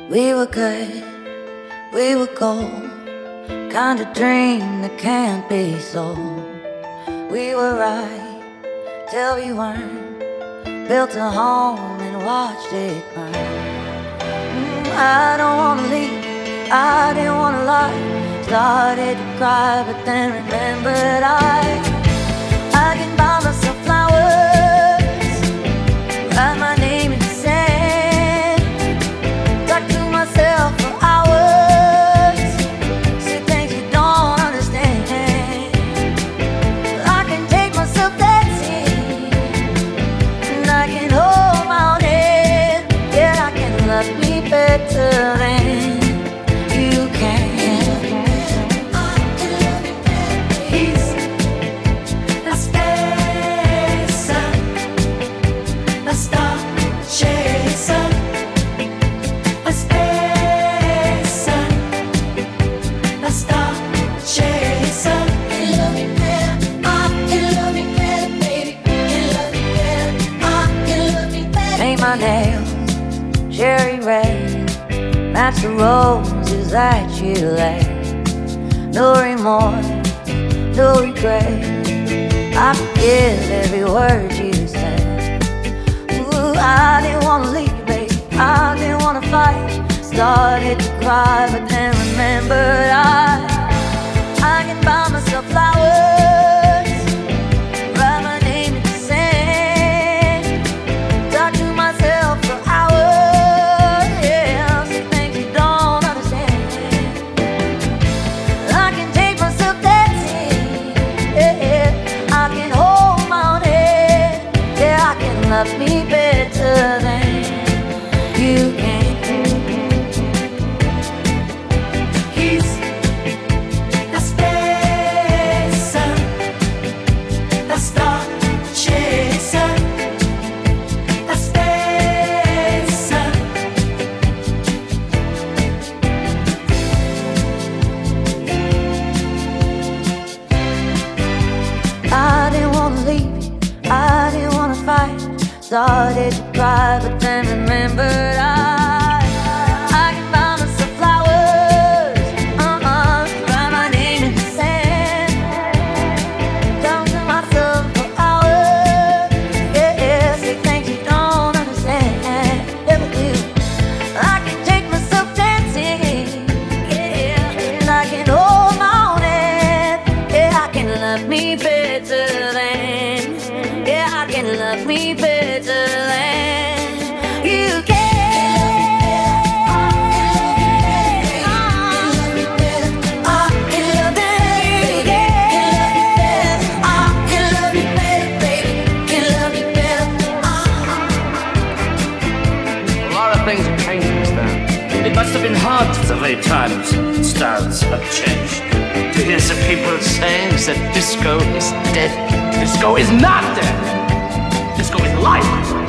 We were good, we were gold, kind of dream that can't be sold. We were right till we weren't, built a home and watched it burn. I don't wanna leave, I didn't wanna lie. Started to cry, but then remembered I can buy myself flowers, write my name in the sand, talk to myself for hours, say things you don't understand. I can take myself dancing, and I can hold my own head. Yeah, I can love me better than you can. Paint my nails cherry red, match the roses that you left. No remorse, no regret, I forgive every word you said. Ooh, I didn't wanna leave, babe, I didn't wanna fight. Started to cry, but then remembered I can buy myself flowers, write my name in the sand, talk to myself for hours, yeah, say things you don't understand. I can take myself dancing, yeah, I can hold my own head, yeah, I can love me better than you can. I didn't wanna leave, I didn't wanna fight. Started to cry, but then remembered I can buy myself flowers, write my name in the sand, talk to myself for hours, yeah, say things you don't understand. Never do. I can take myself dancing, yeah, and I can hold my own head, yeah, I can love me better than, yeah, I can love me better than you can. A lot of things have changed since then. It must have been hard to the way times and styles have changed. To hear some people saying that disco is dead. Disco is not dead. Disco is life.